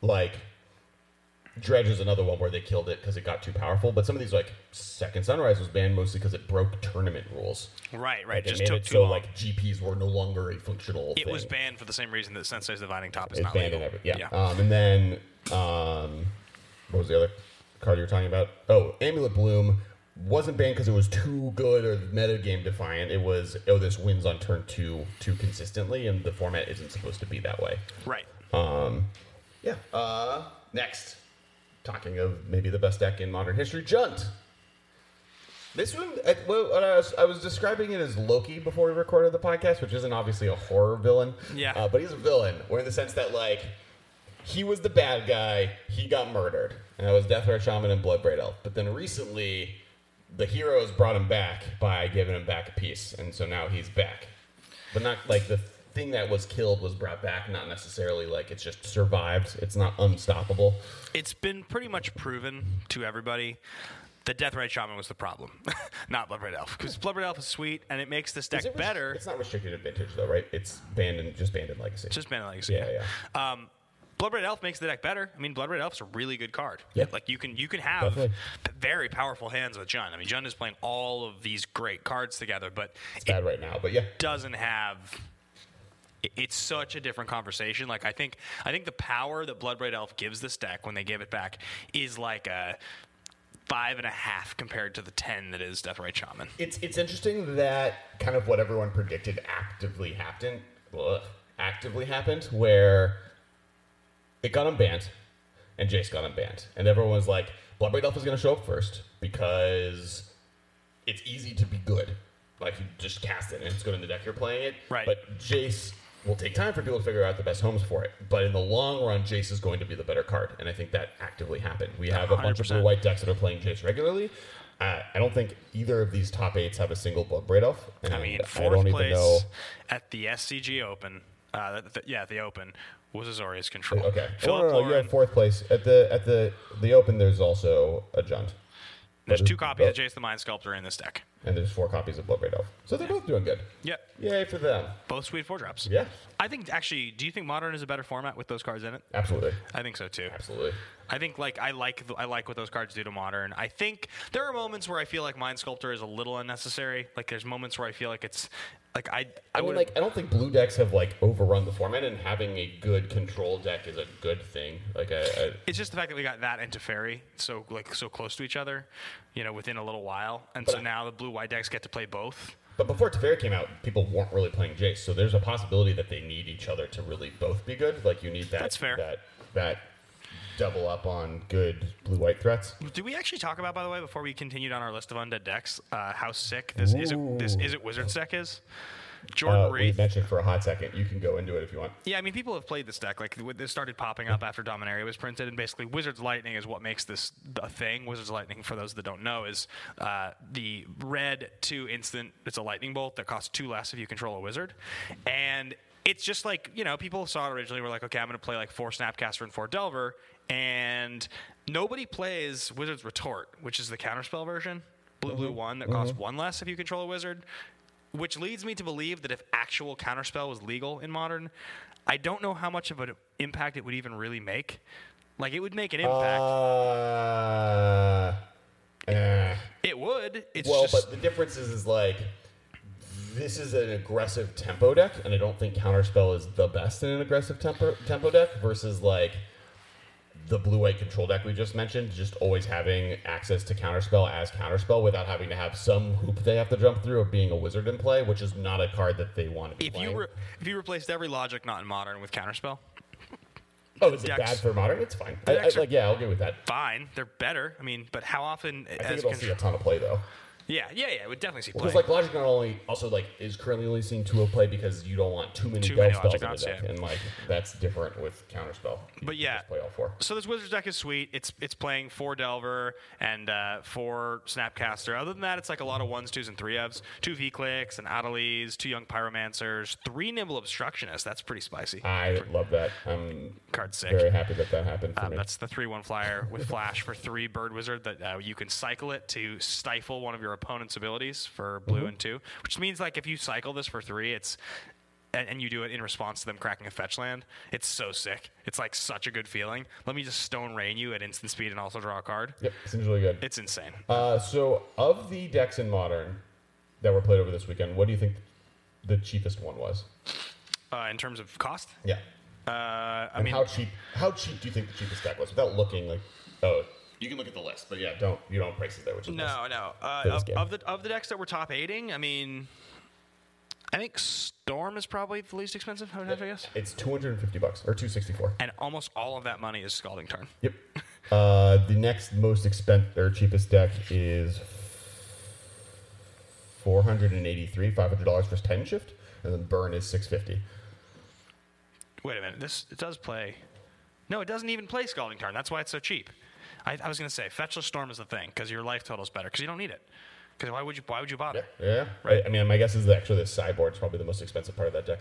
Dredge is another one where they killed it because it got too powerful. But some of these, Second Sunrise was banned mostly because it broke tournament rules. Right. Just made it so GPs were no longer a functional thing. It was banned for the same reason that Sensei's Divining Top is it's not banned legal. Yeah. And then what was the other card you were talking about? Oh, Amulet Bloom wasn't banned because it was too good or metagame defiant. It was this wins on turn 2 too consistently, and the format isn't supposed to be that way. Right. Next. Talking of maybe the best deck in modern history, Junt. This one, I was describing it as Loki before we recorded the podcast, which isn't obviously a horror villain. Yeah. But he's a villain, or in the sense that, he was the bad guy, he got murdered, and that was Deathrite Shaman and Bloodbraid Elf. But then recently, the heroes brought him back by giving him back a piece, and so now he's back. But not, the thing that was killed was brought back, not necessarily it's just survived. It's not unstoppable. It's been pretty much proven to everybody that Deathrite Shaman was the problem, not Bloodbraid Elf. Because Bloodbraid Elf is sweet, and it makes this deck better. It's not restricted in Vintage, though, right? It's banned in Legacy. Just banned in Legacy. Yeah. Bloodbraid Elf makes the deck better. I mean, Bloodbraid Elf's a really good card. Yeah. You can have Definitely. very powerful hands with Jund. I mean, Jund is playing all of these great cards together, but it's bad right now. But yeah, doesn't have. It's such a different conversation. I think the power that Bloodbraid Elf gives this deck when they give it back is like a 5.5 compared to the 10 that is Deathrite Shaman. It's interesting that kind of what everyone predicted actively happened, where it got unbanned and Jace got unbanned, and everyone was like, Bloodbraid Elf is going to show up first because it's easy to be good. You just cast it and it's good in the deck you're playing it. Right. But Jace will take time for people to figure out the best homes for it. But in the long run, Jace is going to be the better card. And I think that actively happened. We have a bunch of 100%. blue-white decks that are playing Jace regularly. I don't think either of these top 8s have a single Bloodbraid Elf. I mean, fourth place at the SCG Open, at the Open, was Azorius Control. Okay. Philip you have fourth place. At the Open, there's also a Junt. There's 2 copies of Jace the Mind Sculptor in this deck. And there's 4 copies of Bloodbraid Elf. So they're both doing good. Yep. Yay for them. Both sweet 4-drops. Yeah. I think, actually, do you think Modern is a better format with those cards in it? Absolutely. I think so, too. Absolutely. I think, I like what those cards do to Modern. I think there are moments where I feel like Mind Sculptor is a little unnecessary. There's moments where I feel like it's... I don't think blue decks have overrun the format, and having a good control deck is a good thing. It's just the fact that we got that and Teferi so close to each other, within a little while, and so now the blue-white decks get to play both. But before Teferi came out, people weren't really playing Jace, so there's a possibility that they need each other to really both be good. You need that. That's fair. That double up on good blue-white threats. Did we actually talk about, by the way, before we continued on our list of undead decks, how sick this is it Wizards deck is? Jordan Wraith. We mentioned for a hot second. You can go into it if you want. Yeah, I mean, people have played this deck. This started popping up after Dominaria was printed, and basically Wizards Lightning is what makes this a thing. Wizards Lightning, for those that don't know, is the red 2 instant. It's a lightning bolt that costs 2 less if you control a wizard. And it's just people saw it originally, were like, okay, I'm going to play 4 Snapcaster and 4 Delver, and nobody plays Wizard's Retort, which is the counterspell version, blue 1 that costs 1 less if you control a wizard. Which leads me to believe that if actual Counterspell was legal in Modern, I don't know how much of an impact it would even really make. It would make an impact. It would. But the difference is this is an aggressive tempo deck, and I don't think Counterspell is the best in an aggressive tempo deck versus like the blue-white control deck we just mentioned, just always having access to Counterspell as Counterspell without having to have some hoop they have to jump through of being a wizard in play, which is not a card that they want to be playing. If you replaced every Logic not in Modern with Counterspell... Oh, is it bad for Modern? It's fine. I'll agree with that. Fine. They're better. I mean, but how often... I think it'll see a ton of play, though. Yeah, it would definitely see play. Because like Logic not only also like is currently only seeing 2 of play because you don't want too many delve spells in the deck, and like that's different with Counterspell. But yeah, just play all 4. So this Wizards deck is sweet. It's playing 4 Delver and 4 Snapcaster. Other than that, it's like a lot of 1s, 2s, and 3-ofs. 2 V-Clicks and Adelies, 2 Young Pyromancers, 3 Nimble Obstructionists. That's pretty spicy. I love that. I'm card sick. Very happy that happened for me. That's the 3/1 flyer with Flash for 3 Bird Wizard that you can cycle it to stifle one of your opponent's abilities for blue and 2, which means like if you cycle this for 3, and you do it in response to them cracking a fetch land, it's so sick. It's like such a good feeling. Let me just Stone Rain you at instant speed and also draw a card. Yep, seems really good. It's insane. So of the decks in Modern that were played over this weekend, what do you think the cheapest one was? In terms of cost? Yeah. I mean, how cheap do you think the cheapest deck was without looking like? Oh, you can look at the list, but yeah, you don't have prices there, which is no. Of the decks that were top 8ing, I mean, I think Storm is probably the least expensive. I would have to guess. It's $250 or $264, and almost all of that money is Scalding Tarn. Yep. The next most expensive or cheapest deck is $483, for 10 shift, and then Burn is $650. Wait a minute, it does play. No, it doesn't even play Scalding Tarn. That's why it's so cheap. I was going to say Fetchless Storm is the thing because your life total is better because you don't need it. Because why would you bother? Yeah. Right. I mean, my guess is that actually the sideboard is probably the most expensive part of that deck.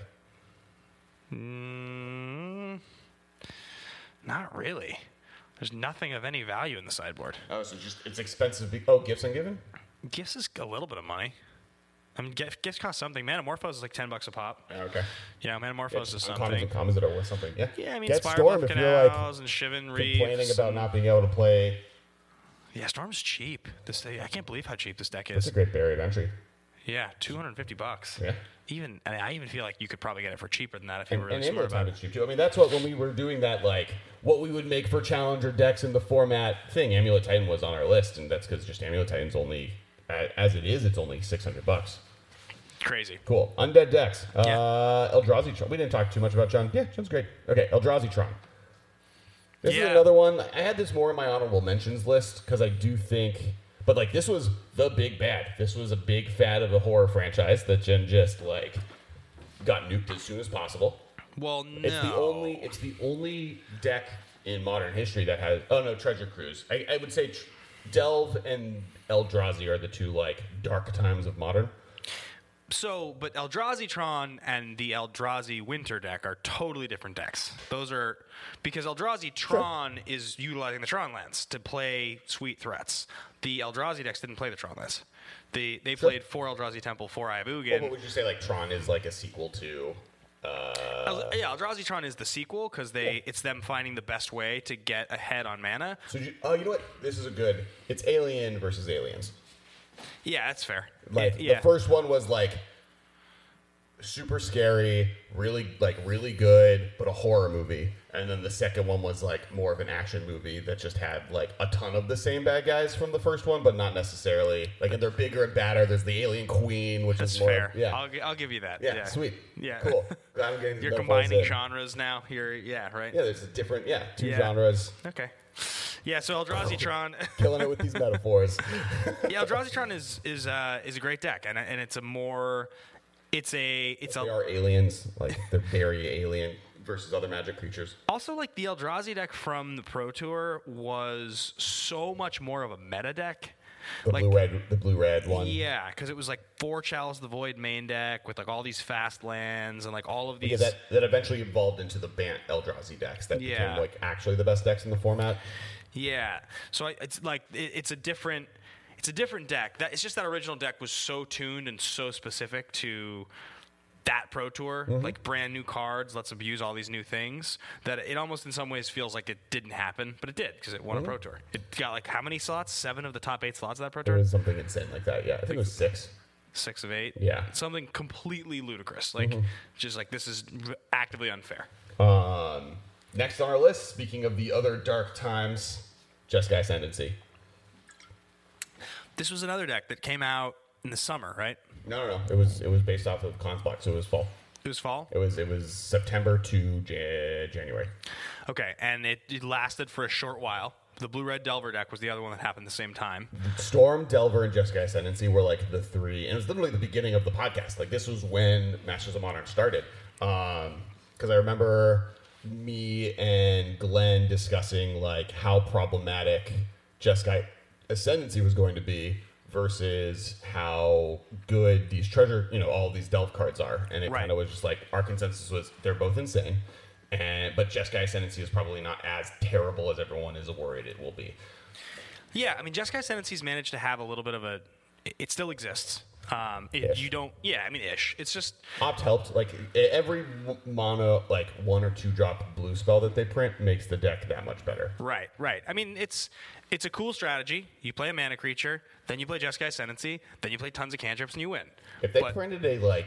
Not really. There's nothing of any value in the sideboard. Oh, so it's expensive. Gifts Ungiven? Gifts is a little bit of money. I mean, gifts cost something. Manamorphose is like $10 a pop. Okay. Yeah, Manamorphose is something. Uncommons and commons that are worth something. Yeah. Yeah, I mean, Get Spiral Storm of if you're like Canals and Shivan Reefs. complaining about not being able to play. Yeah, Storm's cheap. I can't believe how cheap this deck is. It's a great barrier to entry. Yeah, $250. Yeah. I even feel like you could probably get it for cheaper than that if you were really and smart about it. Cheap too. I mean, that's what when we were doing that, like what we would make for Challenger decks in the format thing. Amulet Titan was on our list, and that's because just Amulet Titan's only, as it is, it's only $600. Crazy. Cool. Undead decks. Eldrazi Tron. We didn't talk too much about John. Yeah, John's great. Okay, Eldrazi Tron. This is another one. I had this more in my honorable mentions list because I do think, but like this was the big bad. This was a big fad of a horror franchise that Jen just like got nuked as soon as possible. Well, no. It's the only deck in modern history that has. Oh no, Treasure Cruise. I would say Delve and Eldrazi are the two like dark times of modern. So, but Eldrazi Tron and the Eldrazi Winter deck are totally different decks. Those are because Eldrazi Tron is utilizing the Tron lands to play sweet threats. The Eldrazi decks didn't play the Tron lands. They played 4 Eldrazi Temple, 4 Eye of Ugin. What would you say like Tron is like a sequel to? Eldrazi Tron is the sequel because it's them finding the best way to get ahead on mana. So you know what? This is a good. It's Alien versus Aliens. Yeah, that's fair. Like the first one was like super scary, really good, but a horror movie. And then the second one was like more of an action movie that just had like a ton of the same bad guys from the first one, but not necessarily like. And they're bigger and badder. There's the Alien Queen, which that's is more, fair. Yeah, I'll give you that. Yeah, sweet. Yeah, cool. I'm getting You're combining genres now. Right. Yeah, there's a different two genres. Okay. Yeah, so Eldrazi Tron killing it with these metaphors. Yeah, Eldrazi Tron is a great deck, and it's a more they are aliens, like they're very alien versus other magic creatures. Also, like the Eldrazi deck from the Pro Tour was so much more of a meta deck. The blue-red one. Yeah, because it was like 4 Chalice of the Void main deck with like all these fast lands and like all of these. Yeah, that eventually evolved into the Bant Eldrazi decks that became like actually the best decks in the format. Yeah, so it's like it's a different deck. It's just that original deck was so tuned and so specific to that Pro Tour, like brand new cards, let's abuse all these new things, that it almost in some ways feels like it didn't happen, but it did because it won a Pro Tour. It got like how many slots? 7 of the top 8 slots of that Pro Tour? It was something insane like that, yeah. I think it was 6. 6 of 8. Yeah. Something completely ludicrous. Like, just like, this is actively unfair. Next on our list, speaking of the other dark times, Jeskai Ascendancy. This was another deck that came out in the summer, right? No. It was based off of Consbox, so it was fall. It was fall? It was September to January. Okay, and it lasted for a short while. The Blue-Red Delver deck was the other one that happened at the same time. Storm, Delver, and Jeskai Ascendancy were like the three, and it was literally the beginning of the podcast. Like, this was when Masters of Modern started. Because I remember me and Glenn discussing like how problematic Jeskai Ascendancy was going to be versus how good these treasure, all these Delve cards are. And it kind of was just like, our consensus was they're both insane. But Jeskai Ascendancy is probably not as terrible as everyone is worried it will be. Yeah, I mean, Jeskai Ascendancy's managed to have a little bit of a... It still exists. You don't... Yeah, I mean, ish. It's just... Opt helped. Like, every mono, like, 1 or 2 drop blue spell that they print makes the deck that much better. Right. I mean, it's a cool strategy. You play a mana creature, then you play Jeskai Ascendancy, then you play tons of cantrips, and you win. If they printed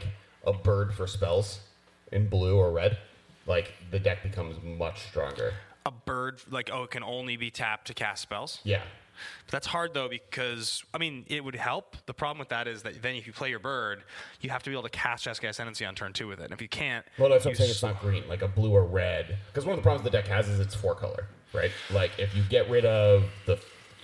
a bird for spells in blue or red, like, the deck becomes much stronger. A bird, like, it can only be tapped to cast spells? Yeah. But that's hard, though, because, I mean, it would help. The problem with that is that then if you play your bird, you have to be able to cast Jeskai Ascendancy on turn 2 with it. And if you can't... Well, that's what I'm saying. It's not green, like a blue or red. Because one of the problems the deck has is it's 4-color, right? Like, if you get rid of the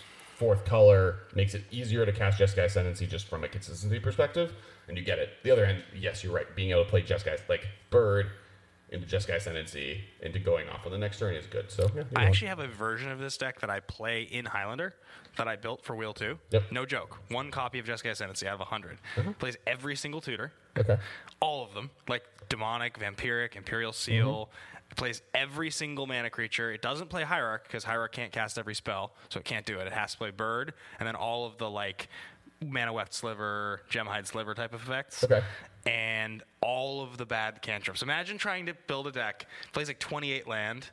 4th color, it makes it easier to cast Jeskai Ascendancy just from a consistency perspective, and you get it. The other end, yes, you're right. Being able to play Jeskai, like, bird... into Jeskai Ascendancy, into going off on the next turn is good. So I actually have a version of this deck that I play in Highlander that I built for Wheel 2. Yep. No joke. 1 copy of Jeskai Ascendancy out of 100. Plays every single tutor. Okay. All of them. Like Demonic, Vampiric, Imperial Seal. It plays every single mana creature. It doesn't play Hierarch because Hierarch can't cast every spell, so it can't do it. It has to play Bird, and then all of the like Mana Weft Sliver, Gemhide Sliver type of effects. Okay. And all of the bad cantrips. Imagine trying to build a deck. Plays like 28 land.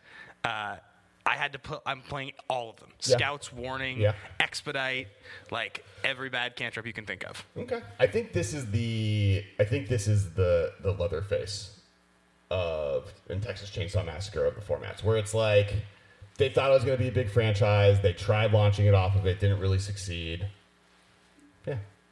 I'm playing all of them. Yeah. Scouts, Warning, Expedite, like every bad cantrip you can think of. Okay. I think this is the Leatherface in Texas Chainsaw Massacre of the formats, where it's like they thought it was going to be a big franchise. They tried launching it off of it, didn't really succeed. Yeah.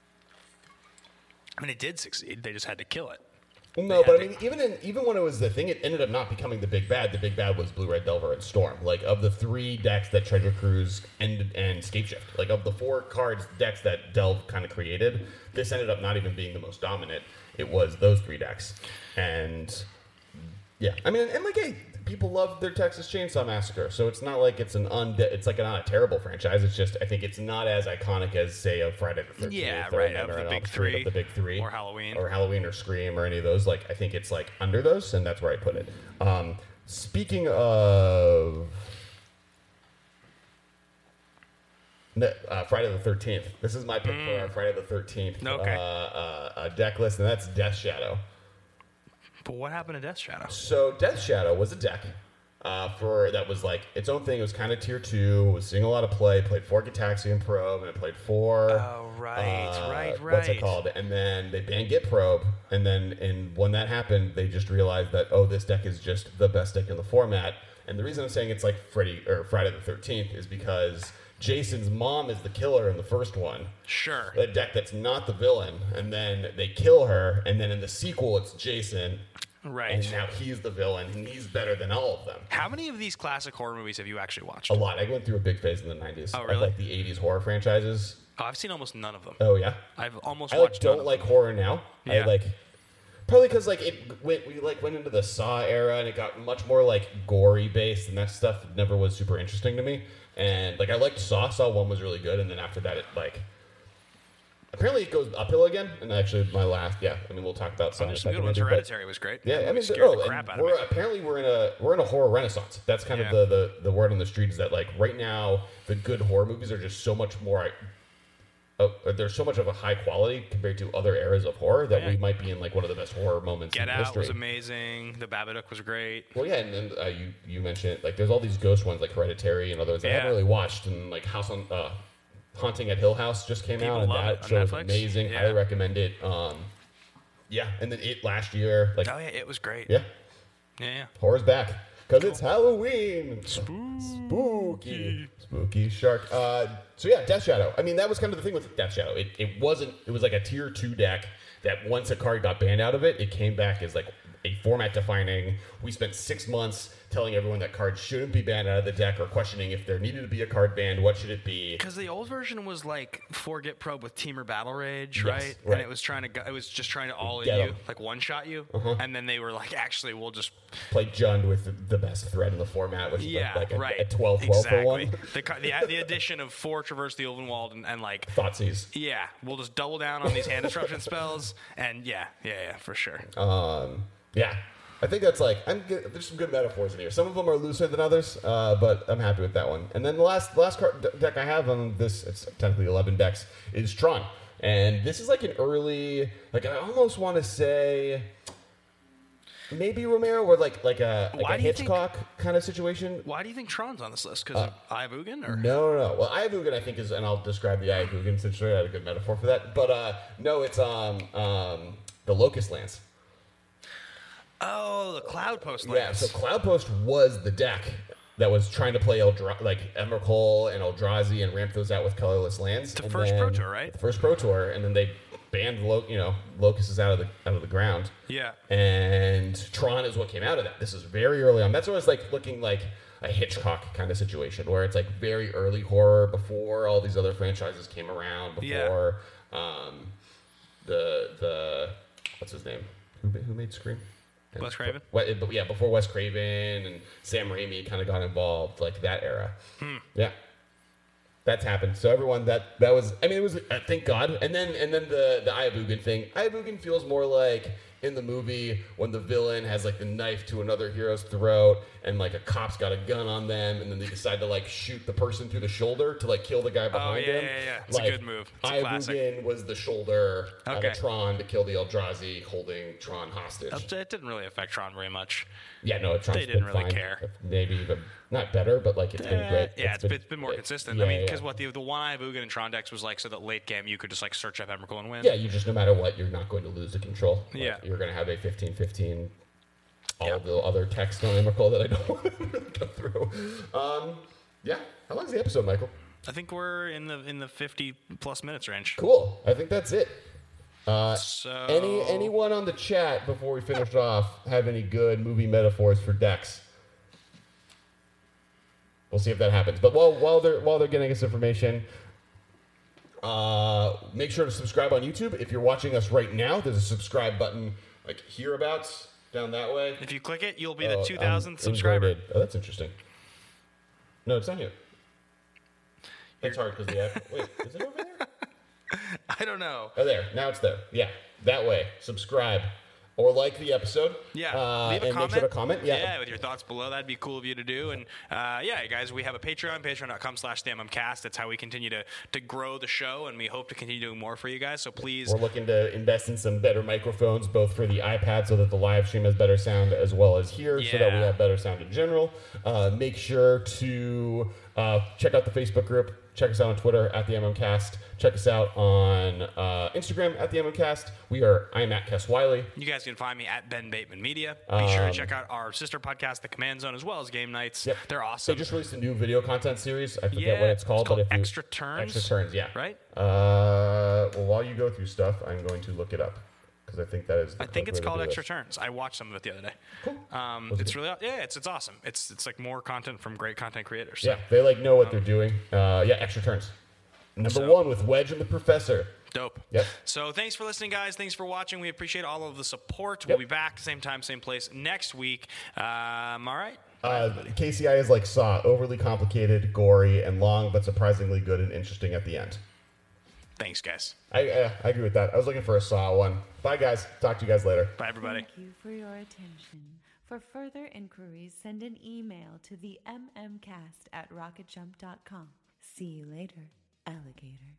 I mean, it did succeed. They just had to kill it. Well, no, but I mean, even when it was the thing, it ended up not becoming the big bad. The big bad was Blue-Red Delver and Storm. Like, of the 3 decks that Treasure Cruise and Scapeshift, like, of the 4 cards decks that Delve kind of created, this ended up not even being the most dominant. It was those 3 decks. And, yeah. I mean, and like, hey, people love their Texas Chainsaw Massacre, so it's not like it's it's like not a terrible franchise. It's just, I think it's not as iconic as, say, a Friday the 13th. Yeah, right, of the big 3. Of the big 3. Or Halloween. Or Scream or any of those. Like, I think it's like under those, and that's where I put it. Speaking of Friday the 13th, this is my pick for our Friday the 13th deck list, and that's Death Shadow. But what happened to Death Shadow? So Death Shadow was a deck that was like its own thing. It was kind of tier 2. Was seeing a lot of play. Played 4 Gitaxian Probe, and it played 4. Oh, right. What's it called? And then they banned Git Probe. And then when that happened, they just realized that, this deck is just the best deck in the format. And the reason I'm saying it's like Friday the 13th is because Jason's mom is the killer in the first one. Sure. A deck that's not the villain. And then they kill her. And then in the sequel, it's Jason. Right. And now he's the villain, and he's better than all of them. How many of these classic horror movies have you actually watched? A lot. I went through a big phase in the 90s. Oh, really? Of like the 80s horror franchises. Oh, I've seen almost none of them. Oh, yeah? I've almost I watched don't like horror now. Yeah. Probably because we went into the Saw era, and it got much more like gory based, and that stuff never was super interesting to me. And like I liked Saw. Saw 1 was really good, and then after that it like apparently it goes uphill again. And actually my last we'll talk about Saw. Hereditary was great. Yeah, I mean scared the crap out of me. Apparently we're in a horror renaissance. That's kind of the word on the street is that like right now the good horror movies are just so much more there's so much of a high quality compared to other eras of horror that we might be in like one of the best horror moments in history. Get Out was amazing. The Babadook was great. Well, yeah, and then you mentioned like there's all these ghost ones like Hereditary and others that I haven't really watched, and like Haunting at Hill House just came out, and that show is amazing. Highly recommend it. Yeah, and then It last year. Oh yeah, It was great. Yeah. Yeah. Horror's back. Because it's Halloween. Spooky shark. So yeah, Death Shadow. I mean, that was kind of the thing with Death Shadow. It was like a tier 2 deck that once a card got banned out of it, it came back as like a format defining. We spent 6 months telling everyone that cards shouldn't be banned out of the deck, or questioning if there needed to be a card banned, what should it be? Because the old version was like Forget Probe with Temur Battle Rage, right? And it was just trying to all in you, like one shot you, and then they were like, actually, we'll just play Jund with the best threat in the format, which is like a 12-12 for one. The addition of 4 Traverse the Ulvenwald and like Thoughtseize. Yeah, we'll just double down on these hand disruption spells, and yeah, for sure. Yeah. I think that's like, there's some good metaphors in here. Some of them are looser than others, but I'm happy with that one. And then the last deck I have on this, it's technically 11 decks, is Tron. And this is like an early, like I almost want to say, maybe Romero, or like a Hitchcock kind of situation. Why do you think Tron's on this list? Because of Eye of Ugin? Or? No. Well, Eye of Ugin I think is, and I'll describe the Eye of Ugin since I had a good metaphor for that. But no, it's the Locust Lands. Oh, the Cloudpost lands. Yeah, so Cloudpost was the deck that was trying to play Emrakul and Eldrazi and ramp those out with colorless lands. The first Pro Tour, right? The first Pro Tour, and then they banned Locusts out of the ground. Yeah. And Tron is what came out of that. This is very early on. That's what it's like, looking like a Hitchcock kind of situation, where it's like very early horror before all these other franchises came around. Before the what's his name? Who made Scream? Wes Craven? Before Wes Craven and Sam Raimi kind of got involved, like that era. Yeah. That's happened. So everyone, that was, I mean, it was, thank God. And then the Eye of Ugin thing. Eye of Ugin feels more like in the movie when the villain has like the knife to another hero's throat, and like a cop's got a gun on them, and then they decide to like shoot the person through the shoulder to like kill the guy behind him. Yeah. It's like, a good move. It's Eye of Ugin was the shoulder out of Tron to kill the Eldrazi, holding Tron hostage. It didn't really affect Tron very much. Yeah, no, Tron's they didn't really care. Maybe even not better, but like it's been great. Yeah, it's been more consistent. I mean, because the one Eye of Ugin and Tron decks was like so that late game you could just like search up Emrakul and win. Yeah, you just, no matter what, you're not going to lose the control. Yeah. You're going to have a 15-15, all the other text on Emrakul that I don't want to go through. Yeah. How long is the episode, Michael? I think we're in the 50 plus minutes range. Cool. I think that's it. Anyone on the chat before we finish off have any good movie metaphors for decks? We'll see if that happens. But while they're getting us information, make sure to subscribe on YouTube. If you're watching us right now, there's a subscribe button like hereabouts down that way. If you click it, you'll be the 2,000th subscriber. Oh, that's interesting. No, it's not here. That's hard because the app. Wait, is it over there? I don't know. Oh, there. Now it's there. Yeah, that way. Subscribe. Or like the episode. Yeah. Leave a comment. Make sure to comment. Yeah, with your thoughts below. That'd be cool of you to do. And guys, we have a Patreon, patreon.com/TheMMCast. That's how we continue to grow the show, and we hope to continue doing more for you guys. So please. We're looking to invest in some better microphones, both for the iPad so that the live stream has better sound, as well as here so that we have better sound in general. Make sure to check out the Facebook group. Check us out on Twitter @TheMMCast. Check us out on Instagram @TheMMCast. I am at Kes Wiley. You guys can find me at Ben Bateman Media. Be sure to check out our sister podcast, The Command Zone, as well as Game Nights. Yep. They're awesome. They just released a new video content series. I forget what it's called. But Extra Turns. Extra Turns, yeah. Right? Well, while you go through stuff, I'm going to look it up. Because I think that is. I think it's called Extra Turns. I watched some of it the other day. Cool. It's really, it's awesome. It's like more content from great content creators. So. Yeah, they know what they're doing. Extra Turns. Number 1 with Wedge and the Professor. Dope. Yep. So thanks for listening, guys. Thanks for watching. We appreciate all of the support. We'll be back same time, same place next week. All right. KCI is like Saw, overly complicated, gory, and long, but surprisingly good and interesting at the end. Thanks, guys. I agree with that. I was looking for a Saw one. Bye, guys. Talk to you guys later. Bye, everybody. Thank you for your attention. For further inquiries, send an email to the mmcast@rocketjump.com. See you later, alligator.